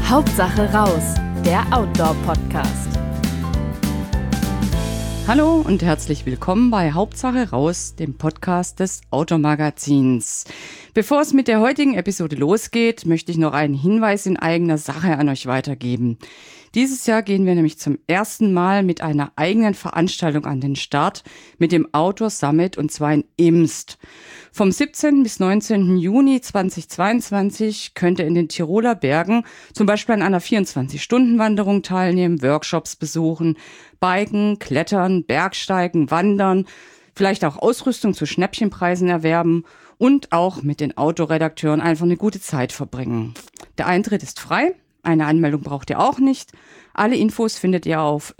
Hauptsache raus, der Outdoor-Podcast. Hallo und herzlich willkommen bei Hauptsache raus, dem Podcast des Outdoor-Magazins. Bevor es mit der heutigen Episode losgeht, möchte ich noch einen Hinweis in eigener Sache an euch weitergeben. Dieses Jahr gehen wir nämlich zum ersten Mal mit einer eigenen Veranstaltung an den Start mit dem Outdoor Summit, und zwar in Imst. Vom 17. bis 19. Juni 2022 könnt ihr in den Tiroler Bergen zum Beispiel an einer 24-Stunden-Wanderung teilnehmen, Workshops besuchen, biken, klettern, Bergsteigen, wandern, vielleicht auch Ausrüstung zu Schnäppchenpreisen erwerben und auch mit den Outdoor-Redakteuren einfach eine gute Zeit verbringen. Der Eintritt ist frei. Eine Anmeldung braucht ihr auch nicht. Alle Infos findet ihr auf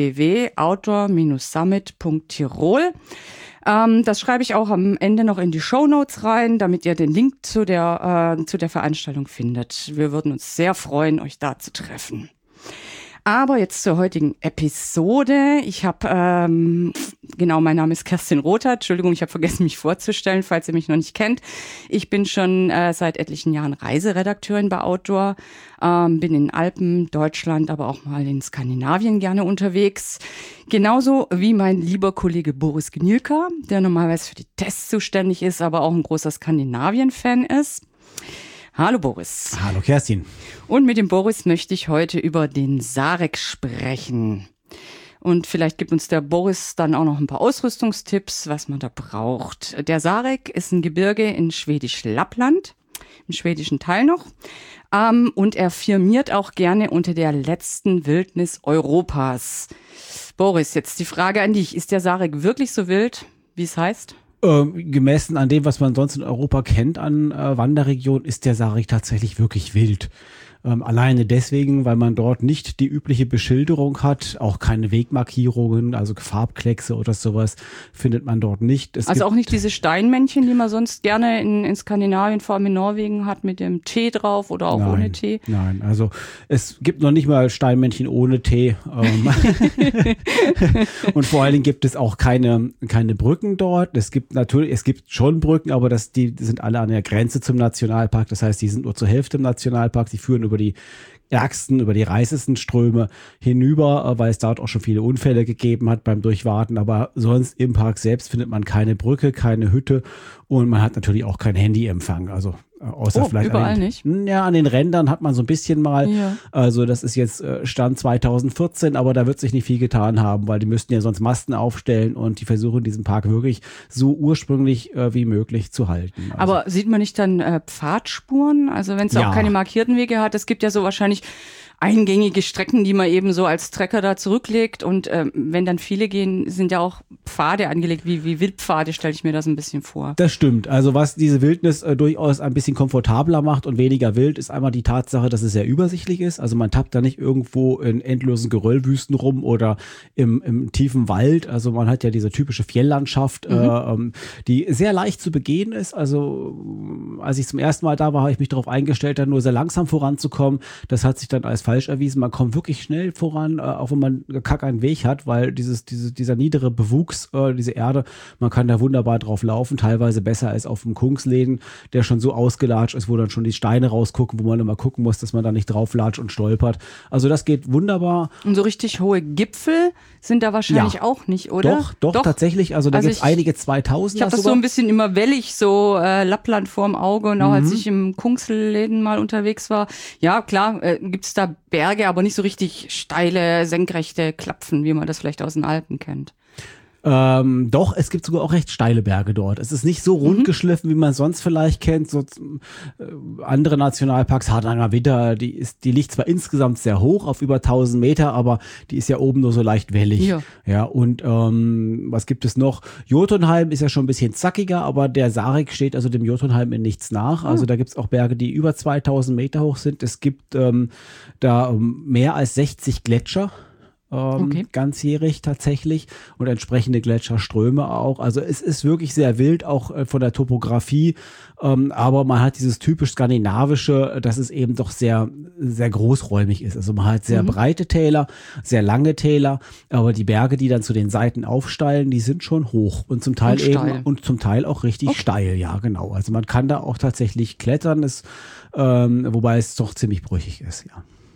www.outdoor-summit.tirol. Das schreibe ich auch am Ende noch in die Shownotes rein, damit ihr den Link zu der Veranstaltung findet. Wir würden uns sehr freuen, euch da zu treffen. Aber jetzt zur heutigen Episode. Ich habe, mein Name ist Kerstin Rother. Entschuldigung, ich habe vergessen, mich vorzustellen, falls ihr mich noch nicht kennt. Ich bin schon seit etlichen Jahren Reiseredakteurin bei Outdoor. Bin in den Alpen, Deutschland, aber auch mal in Skandinavien gerne unterwegs. Genauso wie mein lieber Kollege Boris Gnilka, der normalerweise für die Tests zuständig ist, aber auch ein großer Skandinavien-Fan ist. Hallo Boris. Hallo Kerstin. Und mit dem Boris möchte ich heute über den Sarek sprechen. Und vielleicht gibt uns der Boris dann auch noch ein paar Ausrüstungstipps, was man da braucht. Der Sarek ist ein Gebirge in Schwedisch-Lappland, im schwedischen Teil noch. Und er firmiert auch gerne unter der letzten Wildnis Europas. Boris, jetzt die Frage an dich. Ist der Sarek wirklich so wild, wie es heißt? Gemessen an dem, was man sonst in Europa kennt an Wanderregionen, ist der Sarek tatsächlich wirklich wild. Alleine deswegen, weil man dort nicht die übliche Beschilderung hat, auch keine Wegmarkierungen, also Farbkleckse oder sowas findet man dort nicht. Es also auch nicht diese Steinmännchen, die man sonst gerne in Skandinavien, vor allem in Norwegen, hat mit dem T drauf oder auch ohne T? Nein, also es gibt noch nicht mal Steinmännchen ohne T. Und vor allen Dingen gibt es auch keine Brücken dort. Es gibt schon Brücken, aber die sind alle an der Grenze zum Nationalpark. Das heißt, die sind nur zur Hälfte im Nationalpark. Die führen über die reißesten Ströme hinüber, weil es dort auch schon viele Unfälle gegeben hat beim Durchwarten. Aber sonst im Park selbst findet man keine Brücke, keine Hütte und man hat natürlich auch keinen Handyempfang. Also außer vielleicht überall nicht? Ja, an den Rändern hat man so ein bisschen mal. Ja. Also das ist jetzt Stand 2014, aber da wird sich nicht viel getan haben, weil die müssten ja sonst Masten aufstellen und die versuchen diesen Park wirklich so ursprünglich wie möglich zu halten. Also, aber sieht man nicht dann Pfadspuren? Also wenn es auch keine markierten Wege hat, es gibt ja so wahrscheinlich eingängige Strecken, die man eben so als Trecker da zurücklegt, und wenn dann viele gehen, sind ja auch Pfade angelegt, wie Wildpfade, stelle ich mir das ein bisschen vor. Das stimmt. Also was diese Wildnis durchaus ein bisschen komfortabler macht und weniger wild, ist einmal die Tatsache, dass es sehr übersichtlich ist. Also man tappt da nicht irgendwo in endlosen Geröllwüsten rum oder im tiefen Wald. Also man hat ja diese typische Fjelllandschaft, die sehr leicht zu begehen ist. Also als ich zum ersten Mal da war, habe ich mich darauf eingestellt, dann nur sehr langsam voranzukommen. Das hat sich dann als falsch erwiesen. Man kommt wirklich schnell voran, auch wenn man gar keinen Weg hat, weil dieser niedere Bewuchs, diese Erde, man kann da wunderbar drauf laufen, teilweise besser als auf dem Kungsläden, der schon so ausgelatscht ist, wo dann schon die Steine rausgucken, wo man immer gucken muss, dass man da nicht drauf latscht und stolpert. Also das geht wunderbar. Und so richtig hohe Gipfel sind da wahrscheinlich auch nicht, oder? Doch, tatsächlich. Also da gibt es einige 2000er. Ich habe das so ein bisschen immer wellig, so Lappland vorm Auge, und auch als ich im Kungsläden mal unterwegs war. Ja, klar, gibt's da Berge, aber nicht so richtig steile, senkrechte Klapfen, wie man das vielleicht aus den Alpen kennt. Doch, es gibt sogar auch recht steile Berge dort. Es ist nicht so rund geschliffen, wie man sonst vielleicht kennt. So andere Nationalparks, Hardanger Widder, die liegt zwar insgesamt sehr hoch, auf über 1000 Meter, aber die ist ja oben nur so leicht wellig. Ja, und was gibt es noch? Jotunheim ist ja schon ein bisschen zackiger, aber der Sarek steht also dem Jotunheim in nichts nach. Also da gibt es auch Berge, die über 2000 Meter hoch sind. Es gibt da mehr als 60 Gletscher. Ganzjährig tatsächlich, und entsprechende Gletscherströme auch. Also es ist wirklich sehr wild, auch von der Topografie, aber man hat dieses typisch skandinavische, dass es eben doch sehr, sehr großräumig ist. Also man hat sehr breite Täler, sehr lange Täler, aber die Berge, die dann zu den Seiten aufsteilen, die sind schon hoch und zum Teil und zum Teil auch richtig steil, ja genau. Also man kann da auch tatsächlich klettern, wobei es doch ziemlich brüchig ist, ja.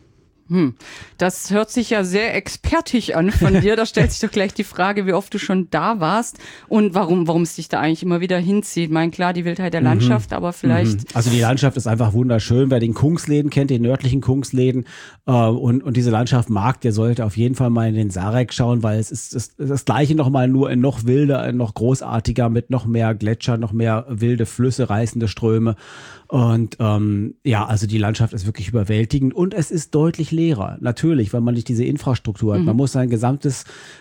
Das hört sich ja sehr expertig an von dir. Da stellt sich doch gleich die Frage, wie oft du schon da warst und warum es dich da eigentlich immer wieder hinzieht. Ich meine, klar, die Wildheit der Landschaft, aber vielleicht... Also die Landschaft ist einfach wunderschön. Wer den Kungsläden kennt, den nördlichen Kungsläden und diese Landschaft mag, der sollte auf jeden Fall mal in den Sarek schauen, weil es ist das Gleiche nochmal nur in noch wilder, in noch großartiger, mit noch mehr Gletscher, noch mehr wilde Flüsse, reißende Ströme. Und also die Landschaft ist wirklich überwältigend und es ist deutlich leerer. Natürlich, weil man nicht diese Infrastruktur hat. Man muss seinen gesamten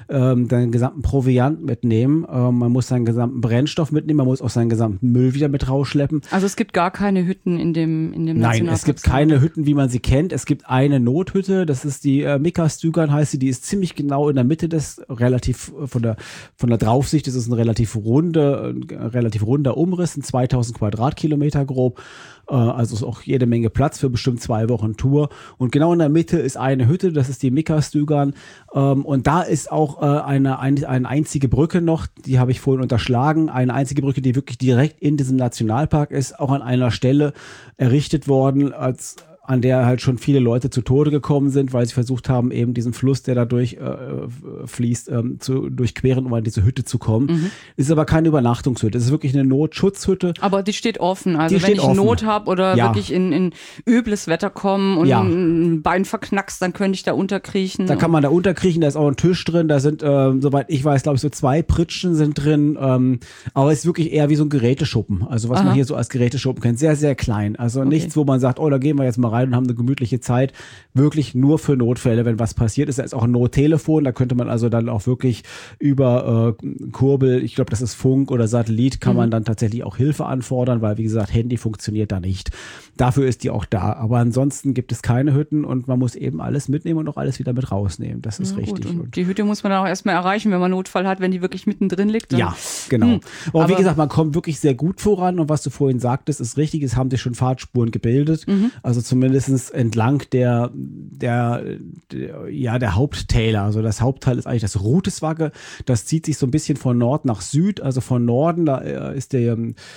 Proviant mitnehmen, man muss seinen gesamten Brennstoff mitnehmen, man muss auch seinen gesamten Müll wieder mit rausschleppen. Also es gibt gar keine Hütten in dem Nationalpark? Nein, es gibt keine Hütten, wie man sie kennt. Es gibt eine Nothütte, das ist die Mikastügan heißt sie, die ist ziemlich genau in der Mitte des, relativ von der Draufsicht, das ist ein relativ runder Umriss, ein 2000 Quadratkilometer grob. Also ist auch jede Menge Platz für bestimmt 2 Wochen Tour. Und genau in der Mitte ist eine Hütte, das ist die Mikastügan. Und da ist auch eine einzige Brücke noch, die habe ich vorhin unterschlagen. Eine einzige Brücke, die wirklich direkt in diesem Nationalpark ist, auch an einer Stelle errichtet worden, an der halt schon viele Leute zu Tode gekommen sind, weil sie versucht haben, eben diesen Fluss, der da fließt, zu durchqueren, um an diese Hütte zu kommen. Ist aber keine Übernachtungshütte. Es ist wirklich eine Notschutzhütte. Aber die steht offen. Also wenn ich Not habe oder wirklich in übles Wetter komme und ein Bein verknackst, dann könnte ich da unterkriechen. Da kann man da unterkriechen, da ist auch ein Tisch drin, da sind, soweit ich weiß, glaube ich, so 2 Pritschen sind drin. Aber es ist wirklich eher wie so ein Geräteschuppen. Also was man hier so als Geräteschuppen kennt. Sehr, sehr klein. Also nichts, wo man sagt, oh, da gehen wir jetzt mal rein und haben eine gemütliche Zeit, wirklich nur für Notfälle, wenn was passiert ist. Da ist auch ein Nottelefon, da könnte man also dann auch wirklich über Kurbel, ich glaube, das ist Funk oder Satellit, kann man dann tatsächlich auch Hilfe anfordern, weil wie gesagt, Handy funktioniert da nicht. Dafür ist die auch da. Aber ansonsten gibt es keine Hütten und man muss eben alles mitnehmen und auch alles wieder mit rausnehmen. Das ist richtig. Und die Hütte muss man dann auch erstmal erreichen, wenn man Notfall hat, wenn die wirklich mittendrin liegt. Ja, genau. Aber wie gesagt, man kommt wirklich sehr gut voran und was du vorhin sagtest, ist richtig, es haben sich schon Fahrtspuren gebildet. Also zumindest entlang der Haupttäler. Also das Hauptteil ist eigentlich das Ruteswagge. Das zieht sich so ein bisschen von Nord nach Süd. Also von Norden, da ist der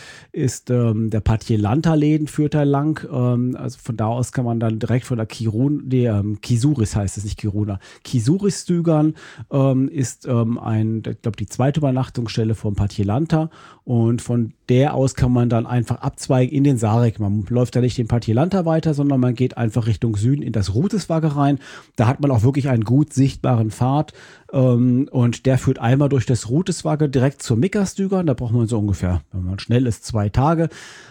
Patjelanta-Läden führt da lang. Also von da aus kann man dann direkt von der Kisuris heißt es, nicht Kiruna. Kisuris-Stügern ist ich glaube, die zweite Übernachtungsstelle vom Patjelanta. Und von der aus kann man dann einfach abzweigen in den Sarek. Man läuft da nicht den Patjelanta weiter, sondern man geht einfach Richtung Süden in das Ruteswagge rein. Da hat man auch wirklich einen gut sichtbaren Pfad. Und der führt einmal durch das Ruteswagge direkt zur Mikastügan. Da braucht man so ungefähr, wenn man schnell ist, 2 Tage.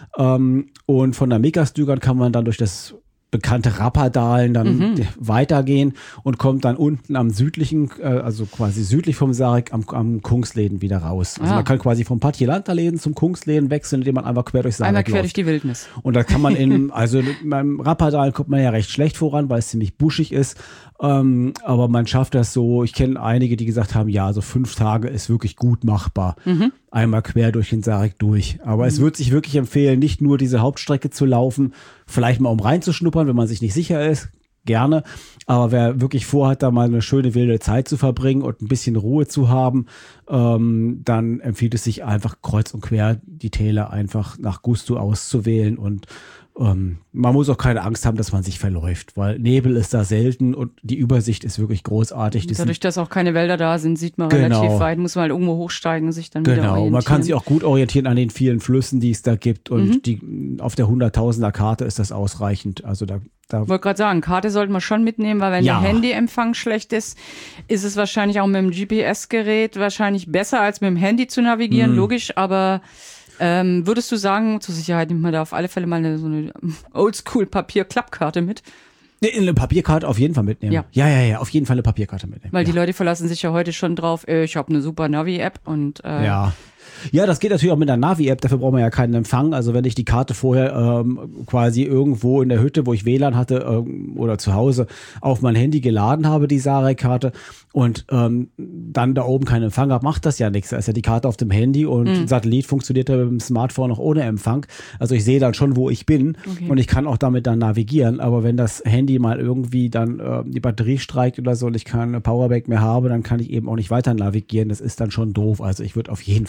Und von der Mikastügan kann man dann durch das bekannte Rappadalen dann weitergehen und kommt dann unten am südlichen, also quasi südlich vom Sarek am Kungsläden wieder raus. Also man kann quasi vom Patjelanta-Läden zum Kungsläden wechseln, indem man einfach quer durch Sarek läuft. Einmal quer durch die Wildnis. Und da kann man beim Rappadal kommt man ja recht schlecht voran, weil es ziemlich buschig ist. Aber man schafft das so, ich kenne einige, die gesagt haben, ja, so 5 Tage ist wirklich gut machbar. Einmal quer durch den Sarek durch. Aber es wird sich wirklich empfehlen, nicht nur diese Hauptstrecke zu laufen, vielleicht mal um reinzuschnuppern, wenn man sich nicht sicher ist, gerne. Aber wer wirklich vorhat, da mal eine schöne wilde Zeit zu verbringen und ein bisschen Ruhe zu haben, dann empfiehlt es sich einfach kreuz und quer die Täler einfach nach Gusto auszuwählen und man muss auch keine Angst haben, dass man sich verläuft, weil Nebel ist da selten und die Übersicht ist wirklich großartig. Dadurch, dass auch keine Wälder da sind, sieht man relativ weit, muss man halt irgendwo hochsteigen und sich dann wieder orientieren. Genau, man kann sich auch gut orientieren an den vielen Flüssen, die es da gibt und auf der 100.000er Karte ist das ausreichend. Also ich wollte gerade sagen, Karte sollte man schon mitnehmen, weil wenn der Handyempfang schlecht ist, ist es wahrscheinlich auch mit dem GPS-Gerät wahrscheinlich besser als mit dem Handy zu navigieren, logisch, aber würdest du sagen, zur Sicherheit nimmt man da auf alle Fälle mal so eine Oldschool-Papier-Klappkarte mit? Eine Papierkarte auf jeden Fall mitnehmen. Ja, auf jeden Fall eine Papierkarte mitnehmen. Weil die Leute verlassen sich ja heute schon drauf, ich habe eine super Navi-App und Ja, das geht natürlich auch mit der Navi-App, dafür braucht man ja keinen Empfang. Also wenn ich die Karte vorher quasi irgendwo in der Hütte, wo ich WLAN hatte oder zu Hause auf mein Handy geladen habe, die Sarek-Karte und dann da oben keinen Empfang habe, macht das ja nichts. Da ist ja die Karte auf dem Handy und Satellit funktioniert ja mit dem Smartphone noch ohne Empfang. Also ich sehe dann schon, wo ich bin und ich kann auch damit dann navigieren. Aber wenn das Handy mal irgendwie dann die Batterie streikt oder so und ich keine Powerbank mehr habe, dann kann ich eben auch nicht weiter navigieren. Das ist dann schon doof. Also ich würde auf jeden Fall eine Papierkarte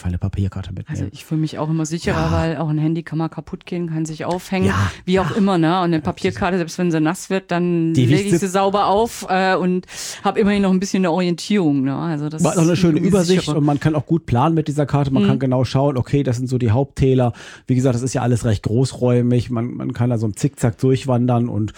Papierkarte mitnehmen. Also ich fühle mich auch immer sicherer, weil auch ein Handy kann mal kaputt gehen, kann sich aufhängen, wie auch immer, ne? Und eine Papierkarte, selbst wenn sie nass wird, dann lege ich sie sauber auf und habe immerhin noch ein bisschen eine Orientierung, ne? Also das war noch eine schöne Übersicht sicherer. und man kann auch gut planen mit dieser Karte. Man kann genau schauen, okay, das sind so die Haupttäler. Wie gesagt, das ist ja alles recht großräumig. Man kann da so im Zickzack durchwandern und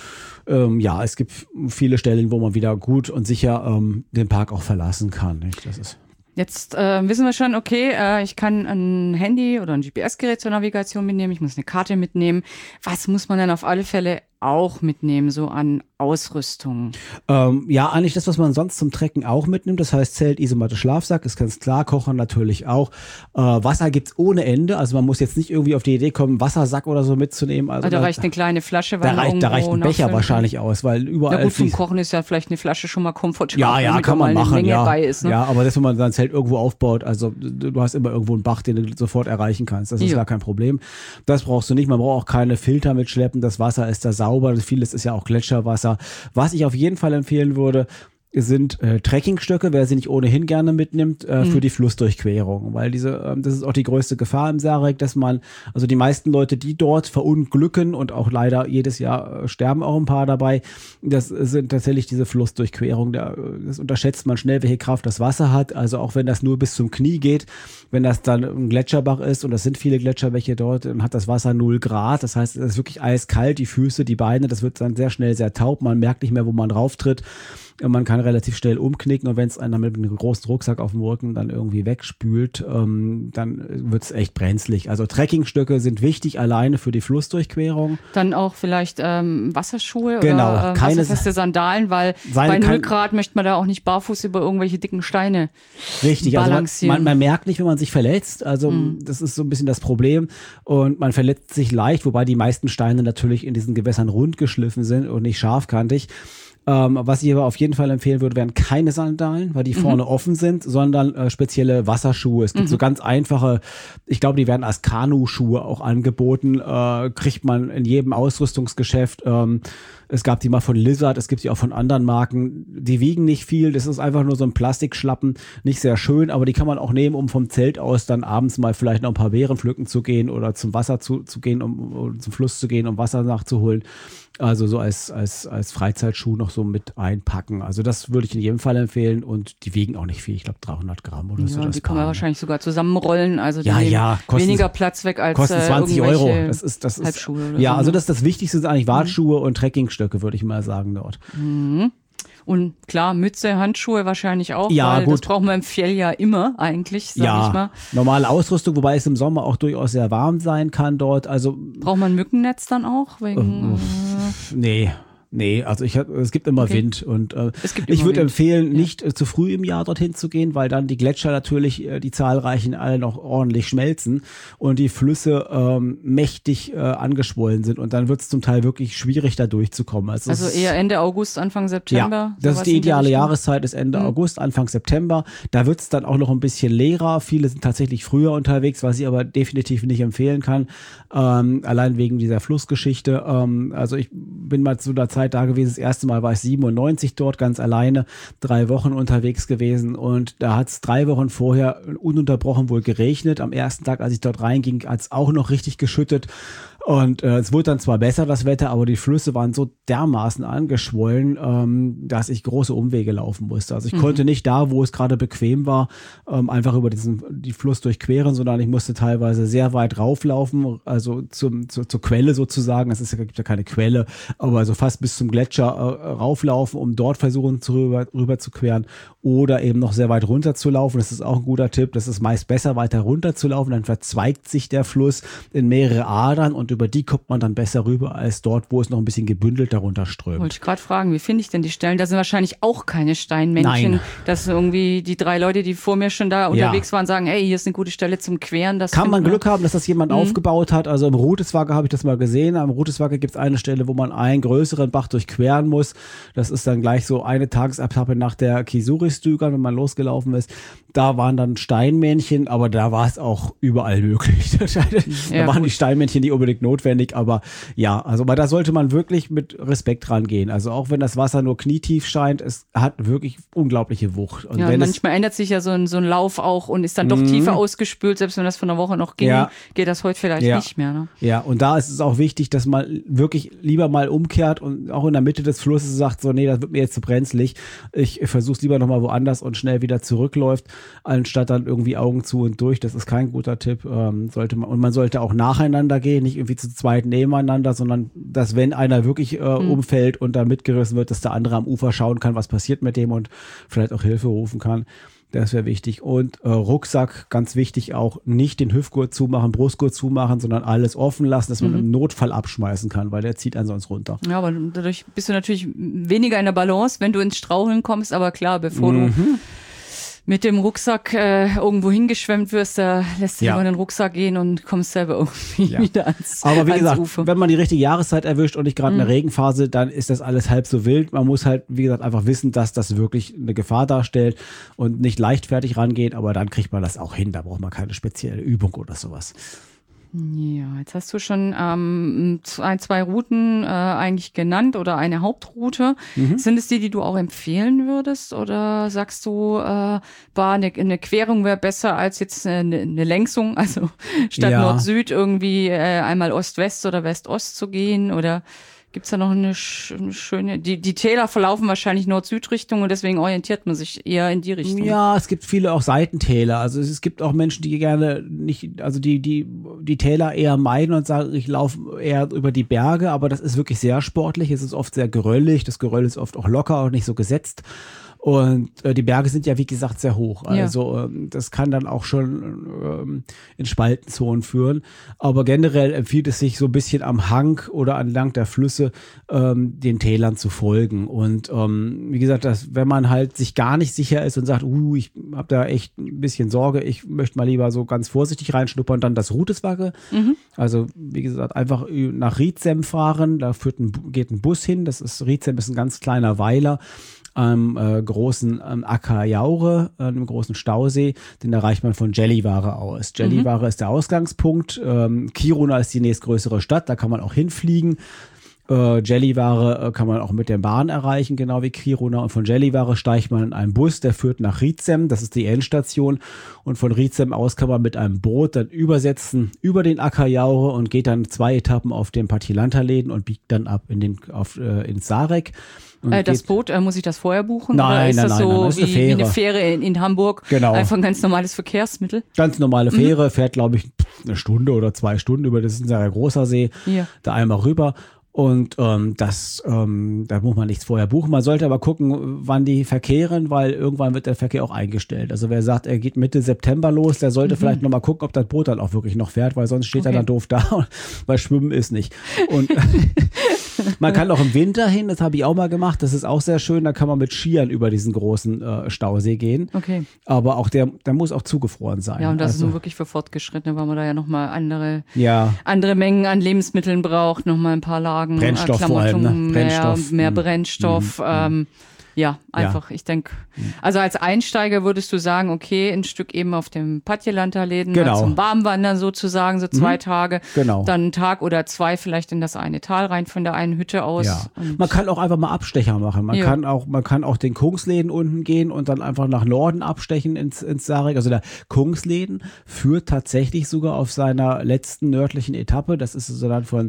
es gibt viele Stellen, wo man wieder gut und sicher den Park auch verlassen kann. Nicht? Das ist Jetzt wissen wir schon, okay, ich kann ein Handy oder ein GPS-Gerät zur Navigation mitnehmen, ich muss eine Karte mitnehmen. Was muss man denn auf alle Fälle auch mitnehmen, so an Ausrüstung? Eigentlich das, was man sonst zum Trecken auch mitnimmt. Das heißt Zelt, Isomatte, Schlafsack, ist ganz klar. Kochen natürlich auch. Wasser gibt's ohne Ende. Also man muss jetzt nicht irgendwie auf die Idee kommen, Wassersack oder so mitzunehmen. Also da reicht eine kleine Flasche, weil da reicht ein Becher wahrscheinlich aus, weil überall. Ja gut, zum Kochen ist ja vielleicht eine Flasche schon mal komfortabel. Ja, kann man machen. Menge bei ist, ne? Ja, aber das, wenn man sein Zelt irgendwo aufbaut, also du hast immer irgendwo einen Bach, den du sofort erreichen kannst. Das ist gar kein Problem. Das brauchst du nicht. Man braucht auch keine Filter mitschleppen. Das Wasser ist da sauber. Vieles ist ja auch Gletscherwasser. Was ich auf jeden Fall empfehlen würde, sind Trekkingstöcke, wer sie nicht ohnehin gerne mitnimmt, für die Flussdurchquerung. Weil das ist auch die größte Gefahr im Sarek, dass also die meisten Leute, die dort verunglücken und auch leider jedes Jahr sterben auch ein paar dabei, das sind tatsächlich diese Flussdurchquerung. Das unterschätzt man schnell, welche Kraft das Wasser hat. Also auch wenn das nur bis zum Knie geht, wenn das dann ein Gletscherbach ist, und das sind viele Gletscherbäche dort, dann hat das Wasser 0 Grad. Das heißt, es ist wirklich eiskalt, die Füße, die Beine, das wird dann sehr schnell sehr taub. Man merkt nicht mehr, wo man drauf tritt. Man kann relativ schnell umknicken, und wenn es einer mit einem großen Rucksack auf dem Rücken dann irgendwie wegspült, dann wird es echt brenzlig. Also Trekkingstöcke sind wichtig alleine für die Flussdurchquerung. Dann auch vielleicht Wasserschuhe oder wasserfeste Sandalen, weil bei 0 Grad möchte man da auch nicht barfuß über irgendwelche dicken Steine balancieren. Also man merkt nicht, wenn man sich verletzt. Also das ist so ein bisschen das Problem. Und man verletzt sich leicht, wobei die meisten Steine natürlich in diesen Gewässern rund geschliffen sind und nicht scharfkantig. Was ich aber auf jeden Fall empfehlen würde, wären keine Sandalen, weil die vorne offen sind, sondern spezielle Wasserschuhe. Es gibt so ganz einfache, ich glaube, die werden als Kanuschuhe auch angeboten, kriegt man in jedem Ausrüstungsgeschäft. Es gab die mal von Lizard, es gibt die auch von anderen Marken. Die wiegen nicht viel, das ist einfach nur so ein Plastikschlappen, nicht sehr schön, aber die kann man auch nehmen, um vom Zelt aus dann abends mal vielleicht noch ein paar Beeren pflücken zu gehen oder zum Wasser zu gehen, um zum Fluss zu gehen, um Wasser nachzuholen. Also so als Freizeitschuh noch so mit einpacken. Also das würde ich in jedem Fall empfehlen, und die wiegen auch nicht viel. Ich glaube 300 Gramm oder so. Die kann man wahrscheinlich sogar zusammenrollen. Also die kosten weniger Platz weg als kosten 20 Euro. Das ist Halbschuhe oder ja, so. Also das Wichtigste sind eigentlich Wartschuhe und Trekkingstöcke, würde ich mal sagen dort. Und klar, Mütze, Handschuhe wahrscheinlich auch, ja, weil gut. Das brauchen wir im Fjell ja immer eigentlich, sag ich mal. Normale Ausrüstung, wobei es im Sommer auch durchaus sehr warm sein kann dort. Also braucht man ein Mückennetz dann auch? Nee, also es gibt immer Wind, und ich würde empfehlen, nicht zu früh im Jahr dorthin zu gehen, weil dann die Gletscher natürlich, die zahlreichen, alle noch ordentlich schmelzen und die Flüsse mächtig angeschwollen sind, und dann wird es zum Teil wirklich schwierig, da durchzukommen. Also eher Ende August, Anfang September? Ja, das ist die ideale Jahreszeit, ist Ende August, Anfang September. Da wird es dann auch noch ein bisschen leerer. Viele sind tatsächlich früher unterwegs, was ich aber definitiv nicht empfehlen kann, allein wegen dieser Flussgeschichte. Also ich bin mal zu der Zeit da gewesen. Das erste Mal war ich 97 dort, ganz alleine, 3 Wochen unterwegs gewesen, und da hat es 3 Wochen vorher ununterbrochen wohl geregnet. Am ersten Tag, als ich dort reinging, hat es auch noch richtig geschüttet. Und es wurde dann zwar besser, das Wetter, aber die Flüsse waren so dermaßen angeschwollen, dass ich große Umwege laufen musste. Also ich konnte nicht da, wo es gerade bequem war, einfach über die Fluss durchqueren, sondern ich musste teilweise sehr weit rauflaufen, also zur Quelle sozusagen. Es gibt ja keine Quelle, aber also fast bis zum Gletscher rauflaufen, um dort versuchen, rüber zu queren, oder eben noch sehr weit runter zu laufen. Das ist auch ein guter Tipp. Das ist meist besser, weiter runter zu laufen. Dann verzweigt sich der Fluss in mehrere Adern, und über die kommt man dann besser rüber als dort, wo es noch ein bisschen gebündelt darunter strömt. Wollte ich gerade fragen, wie finde ich denn die Stellen? Da sind wahrscheinlich auch keine Steinmännchen. Nein. Dass irgendwie die 3 Leute, die vor mir schon da unterwegs waren, sagen, hey, hier ist eine gute Stelle zum Queren. Das kann man Glück haben, dass das jemand aufgebaut hat. Also im Ruteswagge habe ich das mal gesehen. Am Ruteswagge gibt es eine Stelle, wo man einen größeren Bach durchqueren muss. Das ist dann gleich so eine Tagesetappe nach der Kisuri-Stügern, wenn man losgelaufen ist. Da waren dann Steinmännchen, aber da war es auch überall möglich. Da waren die Steinmännchen nicht unbedingt notwendig, aber ja, also aber da sollte man wirklich mit Respekt rangehen. Also auch wenn das Wasser nur knietief scheint, es hat wirklich unglaubliche Wucht. Und ja, wenn manchmal ändert sich ja so ein Lauf auch und ist dann doch tiefer ausgespült, selbst wenn das von einer Woche noch ging, geht das heute vielleicht nicht mehr. Ne? Ja, und da ist es auch wichtig, dass man wirklich lieber mal umkehrt und auch in der Mitte des Flusses sagt, so nee, das wird mir jetzt zu brenzlig. Ich versuche es lieber nochmal woanders und schnell wieder zurückläuft, anstatt dann irgendwie Augen zu und durch. Das ist kein guter Tipp. Man sollte auch nacheinander gehen, nicht irgendwie zu zweit nebeneinander, sondern dass wenn einer wirklich umfällt und da mitgerissen wird, dass der andere am Ufer schauen kann, was passiert mit dem und vielleicht auch Hilfe rufen kann. Das wäre wichtig. Und Rucksack, ganz wichtig auch, nicht den Hüftgurt zumachen, Brustgurt zumachen, sondern alles offen lassen, dass man im Notfall abschmeißen kann, weil der zieht einen sonst runter. Ja, aber dadurch bist du natürlich weniger in der Balance, wenn du ins Straucheln kommst. Aber klar, bevor du mit dem Rucksack irgendwo hingeschwemmt wirst, da lässt du lieber den Rucksack gehen und kommst selber irgendwie wieder ans Ufer. Aber wie gesagt, wenn man die richtige Jahreszeit erwischt und nicht gerade eine Regenphase, dann ist das alles halb so wild. Man muss halt, wie gesagt, einfach wissen, dass das wirklich eine Gefahr darstellt und nicht leichtfertig rangeht, aber dann kriegt man das auch hin. Da braucht man keine spezielle Übung oder sowas. Ja, jetzt hast du schon zwei Routen eigentlich genannt oder eine Hauptroute. Sind es die du auch empfehlen würdest? Oder sagst du, eine Querung wäre besser als jetzt eine Längsung? Also statt Nord-Süd irgendwie einmal Ost-West oder West-Ost zu gehen? Oder gibt's da noch eine schöne, die Täler verlaufen wahrscheinlich Nord-Süd-Richtung und deswegen orientiert man sich eher in die Richtung. Ja, es gibt viele auch Seitentäler. Also es gibt auch Menschen, die gerne nicht, also die Täler eher meiden und sagen, ich laufe eher über die Berge, aber das ist wirklich sehr sportlich. Es ist oft sehr geröllig. Das Geröll ist oft auch locker und nicht so gesetzt. Und die Berge sind ja, wie gesagt, sehr hoch. Also das kann dann auch schon in Spaltenzonen führen. Aber generell empfiehlt es sich so ein bisschen am Hang oder entlang der Flüsse den Tälern zu folgen. Und wie gesagt, wenn man halt sich gar nicht sicher ist und sagt, ich habe da echt ein bisschen Sorge, ich möchte mal lieber so ganz vorsichtig reinschnuppern, dann das Ruteswagge. Also wie gesagt, einfach nach Rietzem fahren. Da geht ein Bus hin. Rietzem ist ein ganz kleiner Weiler am großen Acker Jaure, einem großen Stausee, den erreicht man von Gällivare aus. Gällivare ist der Ausgangspunkt, Kiruna ist die nächstgrößere Stadt, da kann man auch hinfliegen. Gällivare kann man auch mit der Bahn erreichen, genau wie Kiruna. Und von Gällivare steigt man in einen Bus, der führt nach Rietzem, das ist die Endstation. Und von Rietzem aus kann man mit einem Boot dann übersetzen über den Acker Jaure und geht dann 2 Etappen auf den Patilantaläden und biegt dann ab ins Sarek. Das Boot, muss ich das vorher buchen? Nein, oder ist das so das ist wie eine Fähre in Hamburg? Genau. Einfach ein ganz normales Verkehrsmittel? Ganz normale Fähre, fährt glaube ich eine Stunde oder 2 Stunden über, das ist ein sehr großer See, da einmal rüber. Und da muss man nichts vorher buchen. Man sollte aber gucken, wann die verkehren, weil irgendwann wird der Verkehr auch eingestellt. Also wer sagt, er geht Mitte September los, der sollte vielleicht nochmal gucken, ob das Boot dann auch wirklich noch fährt, weil sonst steht er dann doof da, weil Schwimmen ist nicht. Und man kann auch im Winter hin, das habe ich auch mal gemacht, das ist auch sehr schön, da kann man mit Skiern über diesen großen Stausee gehen. Okay. Aber auch der muss auch zugefroren sein. Ja, und das ist nur wirklich für Fortgeschrittene, weil man da ja nochmal andere Mengen an Lebensmitteln braucht, nochmal ein paar Lagen. Brennstoff vor allem, ne? Brennstoff. Mehr Brennstoff. Ich denke, also als Einsteiger würdest du sagen, okay, ein Stück eben auf dem Patjelantaläden zum Warmwandern sozusagen, so 2 Tage. Genau. Dann einen Tag oder 2 vielleicht in das eine Tal rein von der einen Hütte aus. Ja. Man kann auch einfach mal Abstecher machen. Man kann auch den Kungsläden unten gehen und dann einfach nach Norden abstechen ins Sarek. Also der Kungsläden führt tatsächlich sogar auf seiner letzten nördlichen Etappe. Das ist so dann von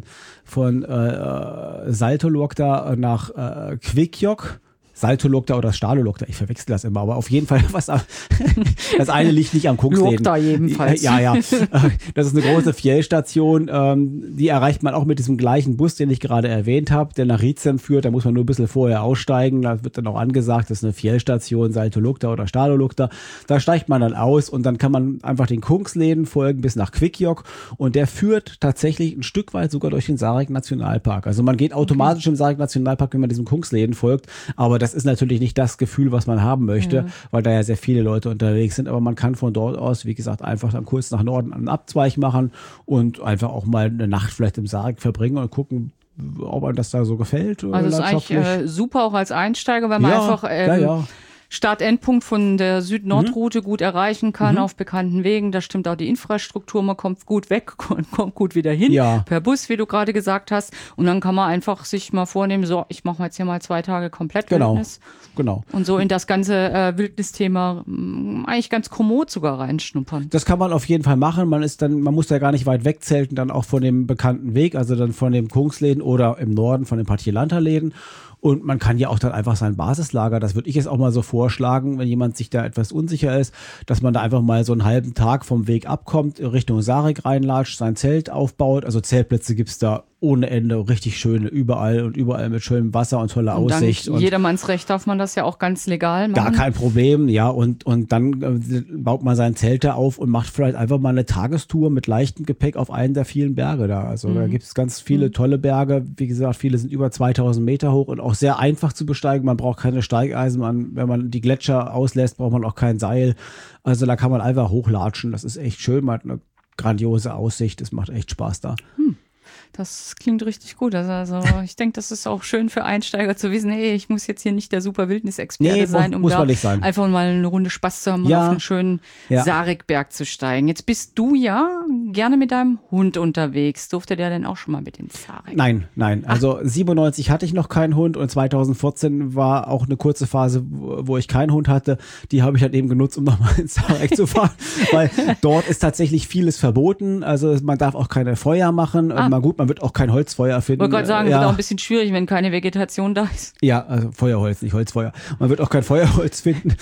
Saltolokta nach Kvikkjokk. Saltolokta oder Staalolokta, ich verwechsel das immer, aber auf jeden Fall das eine liegt nicht am Kungsläden. Lokta jedenfalls. Ja. Das ist eine große Fjellstation, die erreicht man auch mit diesem gleichen Bus, den ich gerade erwähnt habe, der nach Rietzem führt, da muss man nur ein bisschen vorher aussteigen, da wird dann auch angesagt, das ist eine Fjellstation, Saltolokta oder Staalolokta, da steigt man dann aus und dann kann man einfach den Kungsläden folgen bis nach Kvikkjokk und der führt tatsächlich ein Stück weit sogar durch den Sarek Nationalpark. Also man geht automatisch im Sarek Nationalpark, wenn man diesem Kungsläden folgt, aber das ist natürlich nicht das Gefühl, was man haben möchte, weil da ja sehr viele Leute unterwegs sind. Aber man kann von dort aus, wie gesagt, einfach dann kurz nach Norden einen Abzweig machen und einfach auch mal eine Nacht vielleicht im Sarek verbringen und gucken, ob einem das da so gefällt. Also ist eigentlich super auch als Einsteiger, weil man einfach Start-Endpunkt von der Süd-Nord-Route gut erreichen kann, auf bekannten Wegen. Da stimmt auch die Infrastruktur, man kommt gut weg und kommt gut wieder hin, per Bus, wie du gerade gesagt hast. Und dann kann man einfach sich mal vornehmen, so, ich mache jetzt hier mal 2 Tage komplett Wildnis. Genau. Und so in das ganze Wildnisthema eigentlich ganz kommod sogar reinschnuppern. Das kann man auf jeden Fall machen. Man muss da gar nicht weit wegzelten, dann auch von dem bekannten Weg, also dann von dem Kungsläden oder im Norden von den Partielanterläden. Und man kann ja auch dann einfach sein Basislager, das würde ich jetzt auch mal so vorschlagen, wenn jemand sich da etwas unsicher ist, dass man da einfach mal so einen halben Tag vom Weg abkommt, Richtung Sarek reinlatscht, sein Zelt aufbaut. Also Zeltplätze gibt's da ohne Ende, richtig schöne, überall mit schönem Wasser und toller Aussicht. Und jedermanns Recht darf man das ja auch ganz legal machen. Gar kein Problem, ja. Und dann baut man sein Zelt da auf und macht vielleicht einfach mal eine Tagestour mit leichtem Gepäck auf einen der vielen Berge da. Also da gibt es ganz viele tolle Berge. Wie gesagt, viele sind über 2000 Meter hoch und auch sehr einfach zu besteigen. Man braucht keine Steigeisen. Wenn man die Gletscher auslässt, braucht man auch kein Seil. Also da kann man einfach hochlatschen. Das ist echt schön. Man hat eine grandiose Aussicht. Es macht echt Spaß da. Das klingt richtig gut. Also ich denke, das ist auch schön für Einsteiger zu wissen, hey, ich muss jetzt hier nicht der super Wildnisexperte sein, um da einfach mal eine Runde Spaß zu haben, auf einen schönen Sarekberg zu steigen. Jetzt bist du ja gerne mit deinem Hund unterwegs. Durfte der denn auch schon mal mit ins Sarek? Nein. Also 97 hatte ich noch keinen Hund und 2014 war auch eine kurze Phase, wo ich keinen Hund hatte. Die habe ich halt eben genutzt, um nochmal ins Sarek zu fahren, weil dort ist tatsächlich vieles verboten. Also man darf auch keine Feuer machen. Man wird auch kein Holzfeuer finden. Ich wollte gerade sagen, wird auch ein bisschen schwierig, wenn keine Vegetation da ist. Ja, also Feuerholz, nicht Holzfeuer. Man wird auch kein Feuerholz finden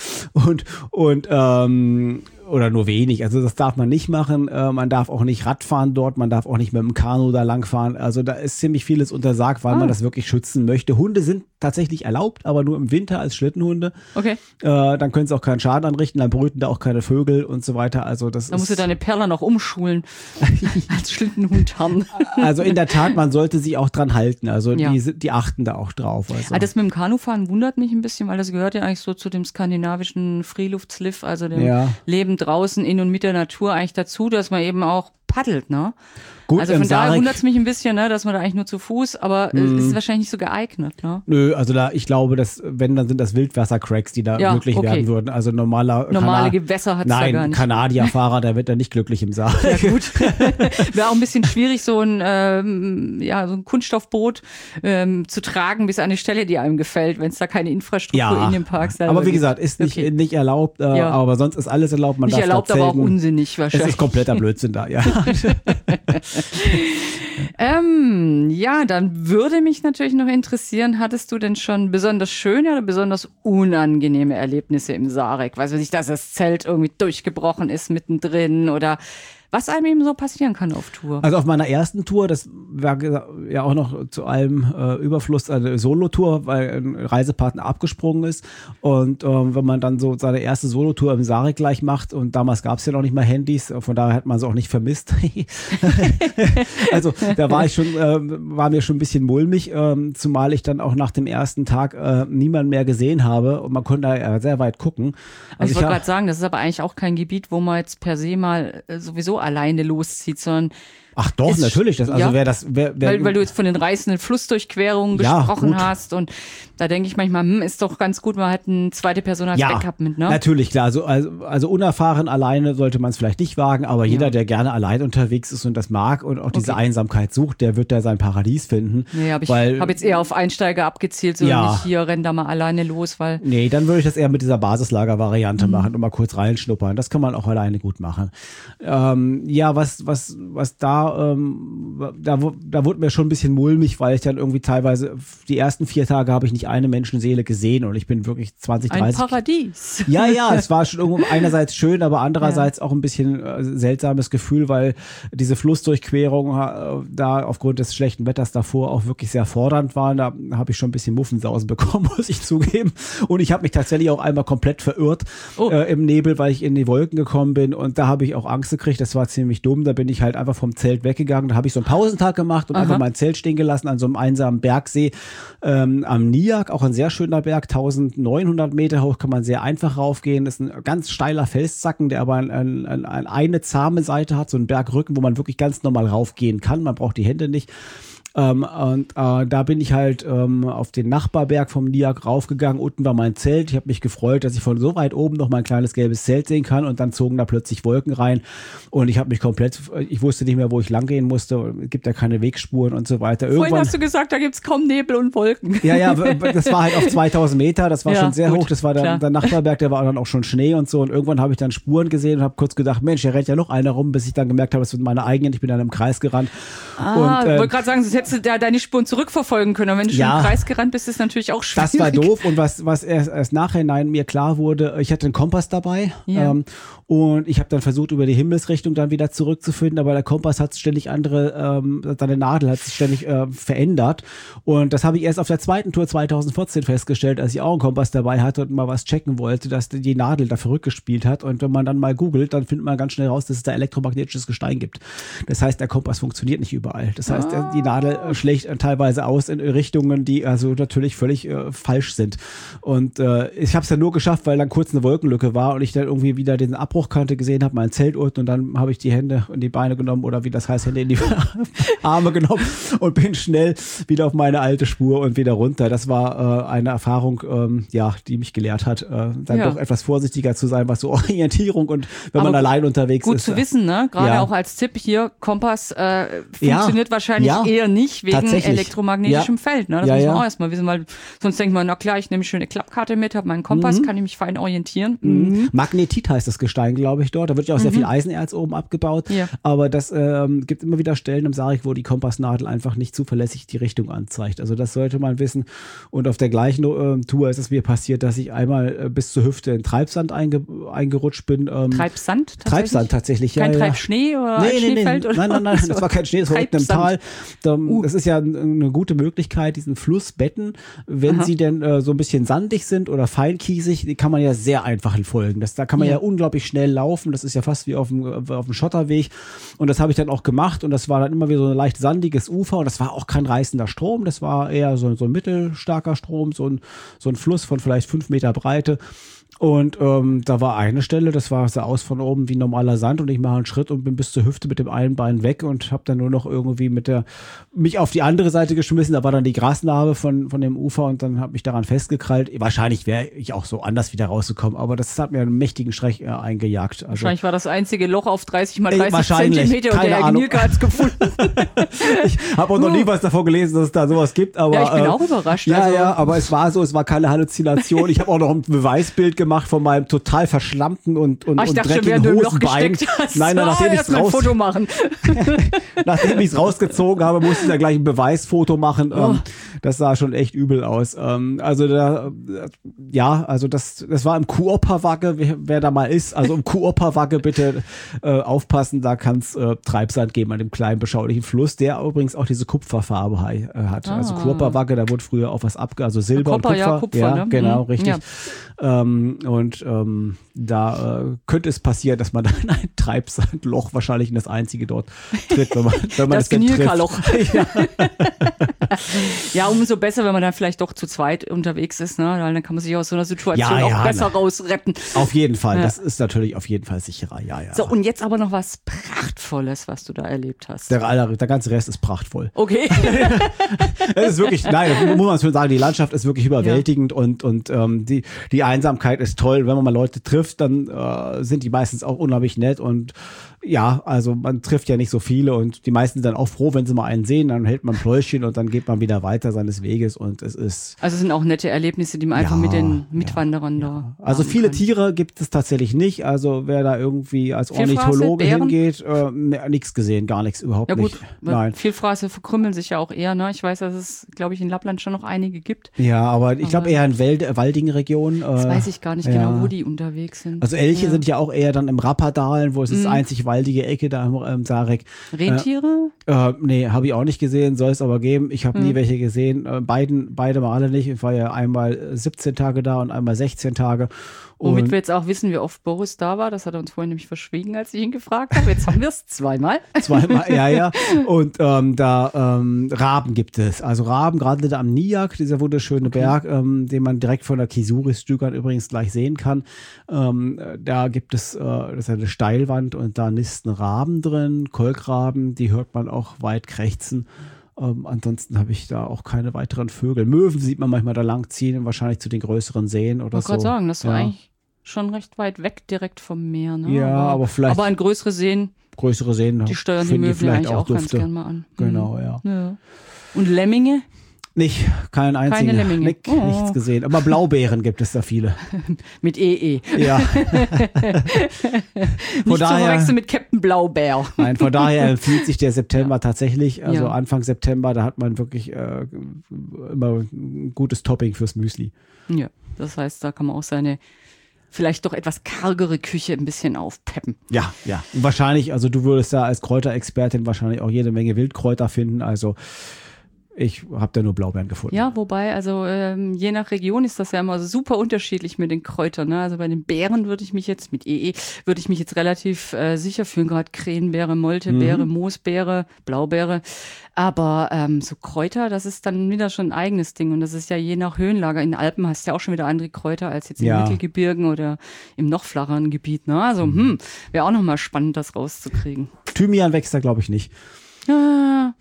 oder nur wenig. Also das darf man nicht machen. Man darf auch nicht Radfahren dort. Man darf auch nicht mit dem Kanu da langfahren. Also da ist ziemlich vieles untersagt, weil man das wirklich schützen möchte. Hunde sind tatsächlich erlaubt, aber nur im Winter als Schlittenhunde. Okay. Dann können sie auch keinen Schaden anrichten. Dann brüten da auch keine Vögel und so weiter. Also das musst du deine Perler noch umschulen als Schlittenhund haben. Also in der Tat, man sollte sich auch dran halten. Also die achten da auch drauf. Also. Das mit dem Kanufahren wundert mich ein bisschen, weil das gehört ja eigentlich so zu dem skandinavischen Freeluftsliff, also dem Leben draußen in und mit der Natur eigentlich dazu, dass man eben auch paddelt, ne? Gut, also von daher wundert es mich ein bisschen, ne, dass man da eigentlich nur zu Fuß, aber es ist wahrscheinlich nicht so geeignet, ne? Nö, also ich glaube, dass wenn, dann sind das Wildwasser-Cracks, die da glücklich werden würden. Also normale Gewässer hat es da gar nicht. Kanadier-Fahrer, der wird da nicht glücklich im Saal. Ja gut, wäre auch ein bisschen schwierig, so ein Kunststoffboot zu tragen bis an eine Stelle, die einem gefällt, wenn es da keine Infrastruktur in dem Park selber aber wie gesagt, ist nicht erlaubt, aber sonst ist alles erlaubt. Man nicht darf erlaubt, aber auch unsinnig wahrscheinlich. Es ist kompletter Blödsinn da, ja. Dann würde mich natürlich noch interessieren, hattest du denn schon besonders schöne oder besonders unangenehme Erlebnisse im Sarek? Weiß ich, dass das Zelt irgendwie durchgebrochen ist mittendrin oder was einem eben so passieren kann auf Tour. Also auf meiner ersten Tour, das war ja auch noch zu allem Überfluss eine Solo-Tour, weil ein Reisepartner abgesprungen ist. Und wenn man dann so seine erste Solo-Tour im Sarek gleich macht, und damals gab es ja noch nicht mal Handys, von daher hat man es auch nicht vermisst. Also da war mir schon ein bisschen mulmig, zumal ich dann auch nach dem ersten Tag niemanden mehr gesehen habe und man konnte da sehr weit gucken. Also ich wollte gerade sagen, das ist aber eigentlich auch kein Gebiet, wo man jetzt per se mal sowieso alleine loszieht, sondern ach doch, natürlich. Weil du jetzt von den reißenden Flussdurchquerungen gesprochen hast und da denke ich manchmal, ist doch ganz gut, man hat eine zweite Person als Backup mit, ne? Natürlich, klar. Also unerfahren alleine sollte man es vielleicht nicht wagen, aber jeder, der gerne allein unterwegs ist und das mag und auch diese Einsamkeit sucht, der wird da sein Paradies finden. Nee, aber ich habe jetzt eher auf Einsteiger abgezielt, so nicht hier, renn da mal alleine los, weil... Nee, dann würde ich das eher mit dieser Basislager-Variante machen und mal kurz reinschnuppern. Das kann man auch alleine gut machen. Was da wurde mir schon ein bisschen mulmig, weil ich dann irgendwie teilweise, die ersten 4 Tage habe ich nicht eine Menschenseele gesehen und ich bin wirklich 20, 30. Ein Paradies. Ja, es war schon irgendwo einerseits schön, aber andererseits auch ein bisschen seltsames Gefühl, weil diese Flussdurchquerung da aufgrund des schlechten Wetters davor auch wirklich sehr fordernd waren. Da habe ich schon ein bisschen Muffensausen bekommen, muss ich zugeben. Und ich habe mich tatsächlich auch einmal komplett verirrt im Nebel, weil ich in die Wolken gekommen bin und da habe ich auch Angst gekriegt. Das war ziemlich dumm. Da bin ich halt einfach vom Zelt weggegangen. Da habe ich so einen Pausentag gemacht und einfach mein Zelt stehen gelassen an so einem einsamen Bergsee am Niak, auch ein sehr schöner Berg, 1900 Meter hoch, kann man sehr einfach raufgehen. Das ist ein ganz steiler Felszacken, der aber eine zahme Seite hat, so einen Bergrücken, wo man wirklich ganz normal raufgehen kann. Man braucht die Hände nicht. Da bin ich halt auf den Nachbarberg vom NIAG raufgegangen. Unten war mein Zelt. Ich habe mich gefreut, dass ich von so weit oben noch mein kleines gelbes Zelt sehen kann. Und dann zogen da plötzlich Wolken rein. Und ich habe mich ich wusste nicht mehr, wo ich lang gehen musste. Es gibt ja keine Wegspuren und so weiter. Vorhin hast du gesagt, da gibt es kaum Nebel und Wolken. Ja, das war halt auf 2000 Meter. Das war schon sehr hoch. Das war der Nachbarberg, der war dann auch schon Schnee und so. Und irgendwann habe ich dann Spuren gesehen und habe kurz gedacht, Mensch, hier rennt ja noch einer rum, bis ich dann gemerkt habe, das sind meine eigenen. Ich bin dann im Kreis gerannt. Ich wollte gerade sagen, sonst hättest du da deine Spuren zurückverfolgen können. Und wenn du schon im Kreis gerannt bist, ist das natürlich auch schwierig. Das war doof. Und was erst nachhinein mir klar wurde, ich hatte einen Kompass dabei. Ja. Und ich habe dann versucht, über die Himmelsrichtung dann wieder zurückzufinden, aber der Kompass hat ständig seine Nadel hat sich ständig verändert. Und das habe ich erst auf der zweiten Tour 2014 festgestellt, als ich auch einen Kompass dabei hatte und mal was checken wollte, dass die Nadel da verrückt gespielt hat. Und wenn man dann mal googelt, dann findet man ganz schnell raus, dass es da elektromagnetisches Gestein gibt. Das heißt, der Kompass funktioniert nicht überall. Das heißt, die Nadel schlägt teilweise aus in Richtungen, die also natürlich völlig falsch sind. Und ich habe es dann nur geschafft, weil dann kurz eine Wolkenlücke war und ich dann irgendwie wieder den Abbruchkante gesehen habe, mein Zelt unten, und dann habe ich die Hände in die Beine genommen oder wie das heißt, Hände in die Arme genommen und bin schnell wieder auf meine alte Spur und wieder runter. Das war eine Erfahrung, die mich gelehrt hat, dann doch etwas vorsichtiger zu sein, was so Orientierung und wenn man allein unterwegs ist. Gut zu wissen, ne? Gerade auch als Tipp hier, Kompass funktioniert wahrscheinlich eher nicht wegen elektromagnetischem Feld. Ne? Das muss man auch erstmal wissen, weil sonst denkt man, na klar, ich nehme eine schöne Klappkarte mit, habe meinen Kompass, kann ich mich fein orientieren. Magnetit heißt das Gestein, glaube ich, dort. Da wird ja auch sehr viel Eisenerz oben abgebaut. Ja. Aber das gibt immer wieder Stellen im Sarg, wo die Kompassnadel einfach nicht zuverlässig die Richtung anzeigt. Also das sollte man wissen. Und auf der gleichen Tour ist es mir passiert, dass ich einmal bis zur Hüfte in Treibsand eingerutscht bin. Treibsand? Treibsand tatsächlich, ja. Kein Treibschnee oder ein Schneefeld? Oder? Nein, das war kein Schnee, das war unten im Tal. Das ist ja eine gute Möglichkeit, diesen Flussbetten, wenn sie denn so ein bisschen sandig sind oder feinkiesig, die kann man ja sehr einfach folgen. Da kann man ja unglaublich schnell laufen. Das ist ja fast wie auf dem Schotterweg. Und das habe ich dann auch gemacht. Und das war dann immer wieder so ein leicht sandiges Ufer. Und das war auch kein reißender Strom. Das war eher so ein mittelstarker Strom, so ein Fluss von vielleicht 5 Meter Breite. Und da war eine Stelle, sah aus von oben wie normaler Sand und ich mache einen Schritt und bin bis zur Hüfte mit dem einen Bein weg und habe dann nur noch irgendwie mich auf die andere Seite geschmissen. Da war dann die Grasnarbe von dem Ufer und dann habe mich daran festgekrallt. Wahrscheinlich wäre ich auch so anders wieder rausgekommen, aber das hat mir einen mächtigen Schreck eingejagt. Also, wahrscheinlich war das einzige Loch auf 30 mal 30 Zentimeter und der Herr Gnierke hat es gefunden. Ich habe auch noch nie was davon gelesen, dass es da sowas gibt. Aber, ich bin auch überrascht. Aber es war keine Halluzination. Ich habe auch noch ein Beweisbild gemacht von meinem total verschlammten und dreckigen Hosenbein. Nein, nachdem ich es Foto machen. Nachdem ich es rausgezogen habe, musste ich da gleich ein Beweisfoto machen. Das sah schon echt übel aus. Das war im Kuopawagge, wer da mal ist. Also im Kuopawagge bitte aufpassen, da kann es Treibsand geben an dem kleinen beschaulichen Fluss, der übrigens auch diese Kupferfarbe hat. Also Kuopawagge, da wurde früher auch was also Silber Kupfer, und Kupfer. Ja, Kupfer, ne? Genau, richtig. Ja. Da könnte es passieren, dass man da in ein Treibsandloch, wahrscheinlich in das einzige dort tritt, wenn man das Gnierka-Loch. Ja. Ja, umso besser, wenn man dann vielleicht doch zu zweit unterwegs ist, ne? Dann kann man sich aus so einer Situation auch besser rausretten. Auf jeden Fall, das ist natürlich auf jeden Fall sicherer, ja. So, und jetzt aber noch was Prachtvolles, was du da erlebt hast. Der ganze Rest ist prachtvoll. Okay. Es ist wirklich, muss man schon sagen, die Landschaft ist wirklich überwältigend und die Einsamkeit ist toll. Wenn man mal Leute trifft, dann sind die meistens auch unheimlich nett und ja, also man trifft ja nicht so viele und die meisten sind dann auch froh, wenn sie mal einen sehen, dann hält man ein Pläuschchen und dann geht man wieder weiter seines Weges und es ist... Also es sind auch nette Erlebnisse, die man einfach mit den Mitwanderern da... Also viele Tiere gibt es tatsächlich nicht, also wer da irgendwie als Ornithologe hingeht, nichts gesehen, gar nichts, überhaupt nicht. Nein. Vielfraße verkrümmeln sich ja auch eher, ne? Ich weiß, dass es, glaube ich, in Lappland schon noch einige gibt. Ja, aber ich glaube eher in waldigen Regionen. Das weiß ich gar nicht genau, wo die unterwegs sind. Also Elche sind ja auch eher dann im Rappadalen, wo es ist einzig waldige Ecke da im Sarek. Rentiere? Nee, habe ich auch nicht gesehen, soll es aber geben. Ich habe nie welche gesehen. Beide Male nicht. Ich war ja einmal 17 Tage da und einmal 16 Tage. Womit wir jetzt auch wissen, wie oft Boris da war. Das hat er uns vorhin nämlich verschwiegen, als ich ihn gefragt habe. Jetzt haben wir es zweimal. Ja. Und Raben gibt es. Also Raben, gerade da am NIAG, dieser wunderschöne Berg, den man direkt von der Kisuris-Stückern übrigens gleich sehen kann. Da gibt es, das ist eine Steilwand und da nisten Raben drin, Kolkraben, die hört man auch weit krächzen. Ansonsten habe ich da auch keine weiteren Vögel. Möwen sieht man manchmal da langziehen, wahrscheinlich zu den größeren Seen oder so. Ich wollte gerade sagen, das war eigentlich schon recht weit weg direkt vom Meer. Ne? Ja, aber vielleicht. Aber an größere Seen, die steuern die Möwen vielleicht eigentlich auch ganz Dufte. gern mal an. Genau, ja. Und Lemminge? Nicht, keinen einzigen. Keine Lemminge. Nichts gesehen. Aber Blaubeeren gibt es da viele. Mit EE. Ja. Nicht zu verwechseln mit Captain Blaubeer. Nein, von daher empfiehlt sich der September tatsächlich. Also Anfang September, da hat man wirklich immer ein gutes Topping fürs Müsli. Ja, das heißt, da kann man auch seine vielleicht doch etwas kargere Küche ein bisschen aufpeppen. Ja. Und wahrscheinlich, also du würdest da als Kräuterexpertin wahrscheinlich auch jede Menge Wildkräuter finden. Also ich habe da nur Blaubeeren gefunden. Ja, wobei, also je nach Region ist das ja immer super unterschiedlich mit den Kräutern. Ne? Also bei den Beeren würde ich mich jetzt relativ sicher fühlen. Gerade Krähenbeere, Moltebeere, Moosbeere, Blaubeere. Aber so Kräuter, das ist dann wieder schon ein eigenes Ding. Und das ist ja je nach Höhenlage. In den Alpen hast du ja auch schon wieder andere Kräuter als jetzt in den Mittelgebirgen oder im noch flacheren Gebiet. Ne? Also wäre auch nochmal spannend, das rauszukriegen. Thymian wächst da, glaube ich, nicht. Da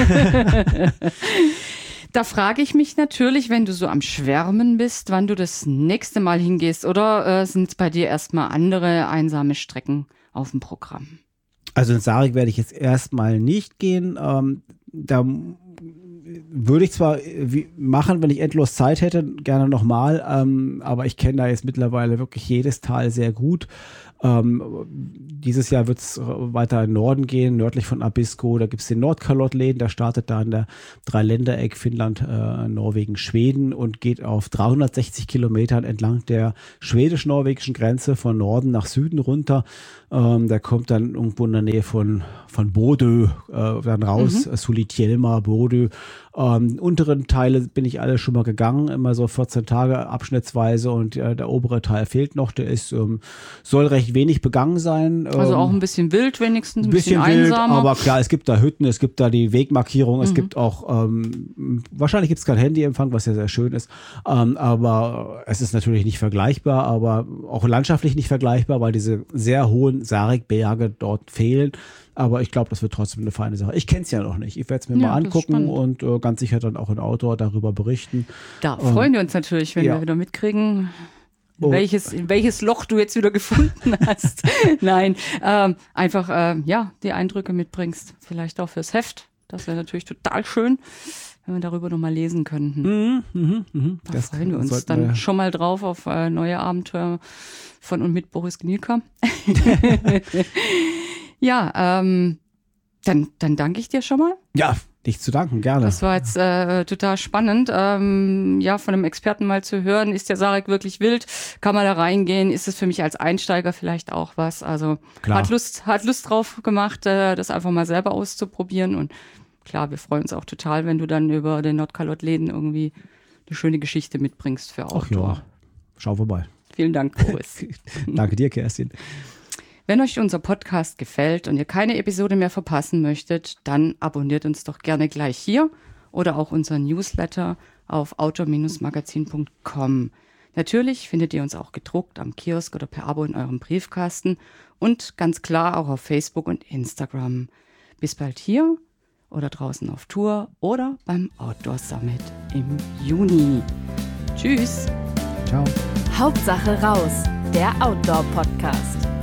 frage ich mich natürlich, wenn du so am Schwärmen bist, wann du das nächste Mal hingehst, oder sind es bei dir erstmal andere einsame Strecken auf dem Programm? Also in Sarek werde ich jetzt erstmal nicht gehen. Da würde ich zwar machen, wenn ich endlos Zeit hätte, gerne nochmal, aber ich kenne da jetzt mittlerweile wirklich jedes Tal sehr gut. Dieses Jahr wird es weiter in den Norden gehen, nördlich von Abisko. Da gibt es den Nordkalottläden, der startet da in der Dreiländereck Finnland, Norwegen, Schweden und geht auf 360 Kilometern entlang der schwedisch-norwegischen Grenze von Norden nach Süden runter. Der kommt dann irgendwo in der Nähe von Bodø dann raus, Sulitjelma, Bodø. Unteren Teile bin ich alle schon mal gegangen, immer so 14 Tage abschnittsweise und der obere Teil fehlt noch, der ist soll recht wenig begangen sein. Also auch ein bisschen wild wenigstens, ein bisschen wild, einsamer. Aber klar, es gibt da Hütten, es gibt da die Wegmarkierung, es gibt auch, wahrscheinlich gibt es kein Handyempfang, was ja sehr schön ist, aber es ist natürlich nicht vergleichbar, aber auch landschaftlich nicht vergleichbar, weil diese sehr hohen Sarek-Berge dort fehlen. Aber ich glaube, das wird trotzdem eine feine Sache. Ich kenne es ja noch nicht. Ich werde es mir mal angucken und ganz sicher dann auch in Outdoor darüber berichten. Da freuen wir uns natürlich, wenn wir wieder mitkriegen, welches Loch du jetzt wieder gefunden hast. Nein, einfach die Eindrücke mitbringst. Vielleicht auch fürs Heft. Das wäre natürlich total schön, wenn wir darüber nochmal lesen könnten. Da freuen wir uns dann schon mal drauf auf neue Abenteuer von und mit Boris Gnilka. Ja, dann danke ich dir schon mal. Ja, nicht zu danken, gerne. Das war jetzt total spannend, von einem Experten mal zu hören, ist der Sarek wirklich wild? Kann man da reingehen? Ist es für mich als Einsteiger vielleicht auch was? Also hat Lust drauf gemacht, das einfach mal selber auszuprobieren. Und klar, wir freuen uns auch total, wenn du dann über den Nordkalottläden irgendwie eine schöne Geschichte mitbringst für Outdoor. Ach ja, schau vorbei. Vielen Dank, Boris. Danke dir, Kerstin. Wenn euch unser Podcast gefällt und ihr keine Episode mehr verpassen möchtet, dann abonniert uns doch gerne gleich hier oder auch unseren Newsletter auf outdoor-magazin.com. Natürlich findet ihr uns auch gedruckt am Kiosk oder per Abo in eurem Briefkasten und ganz klar auch auf Facebook und Instagram. Bis bald hier oder draußen auf Tour oder beim Outdoor Summit im Juni. Tschüss. Ciao. Hauptsache raus, der Outdoor-Podcast.